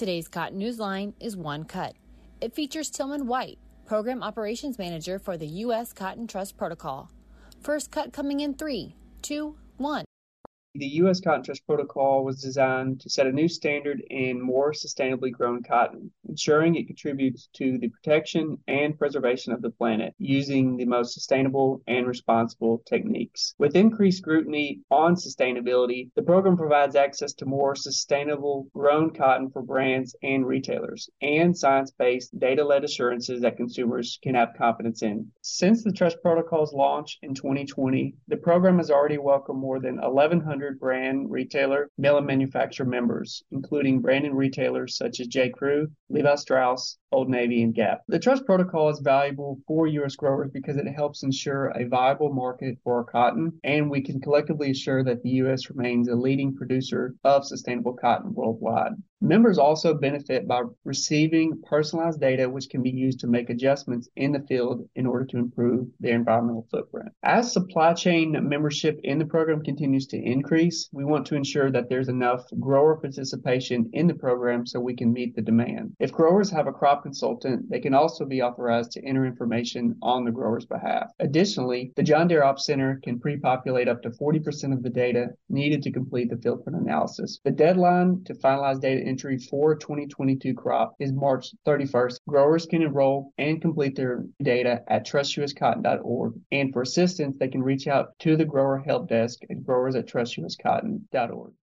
Today's Cotton Newsline is One Cut. It features Tillman White, Program Operations Manager for the U.S. Cotton Trust Protocol. First cut coming in 3, 2, 1. The U.S. Cotton Trust Protocol was designed to set a new standard in more sustainably grown cotton, ensuring it contributes to the protection and preservation of the planet using the most sustainable and responsible techniques. With increased scrutiny on sustainability, the program provides access to more sustainable grown cotton for brands and retailers, and science-based data-led assurances that consumers can have confidence in. Since the Trust Protocol's launch in 2020, the program has already welcomed more than 1,100 brand, retailer, mill, and manufacturer members, including brand and retailers such as J. Crew, Levi Strauss, Old Navy, and Gap. The Trust Protocol is valuable for U.S. growers because it helps ensure a viable market for our cotton, and we can collectively assure that the U.S. remains a leading producer of sustainable cotton worldwide. Members also benefit by receiving personalized data which can be used to make adjustments in the field in order to improve their environmental footprint. As supply chain membership in the program continues to increase, we want to ensure that there's enough grower participation in the program so we can meet the demand. If growers have a crop consultant, they can also be authorized to enter information on the grower's behalf. Additionally, the John Deere Ops Center can pre-populate up to 40% of the data needed to complete the field print analysis. The deadline to finalize data entry for 2022 crop is March 31st. Growers can enroll and complete their data at trustuscotton.org, and for assistance, they can reach out to the grower help desk at growers@trustuscotton.org.